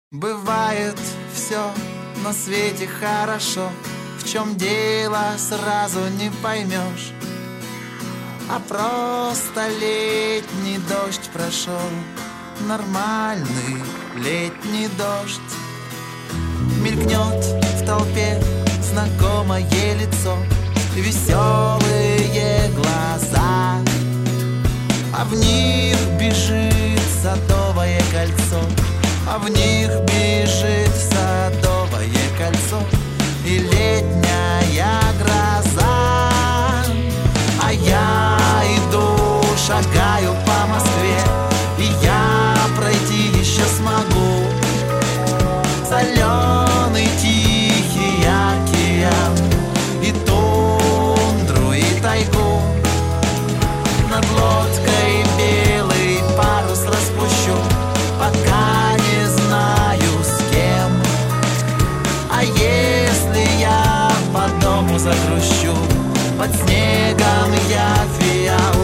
Бывает все на свете хорошо, в чем дело сразу не поймешь. А просто летний дождь прошел, нормальный летний дождь. Мелькнет в толпе знакомое лицо, веселые глаза, а в них бежит Садовое кольцо, а в них бежит Садовое кольцо и летняя гроза. А я иду, шагаю по Москве, и я пройти еще смогу соленый тихий океан, и тундру, и тайгу. Над лодкой белый парус распущу, пока не знаю с кем. А если я по дому загрущу, под снегом я фиал,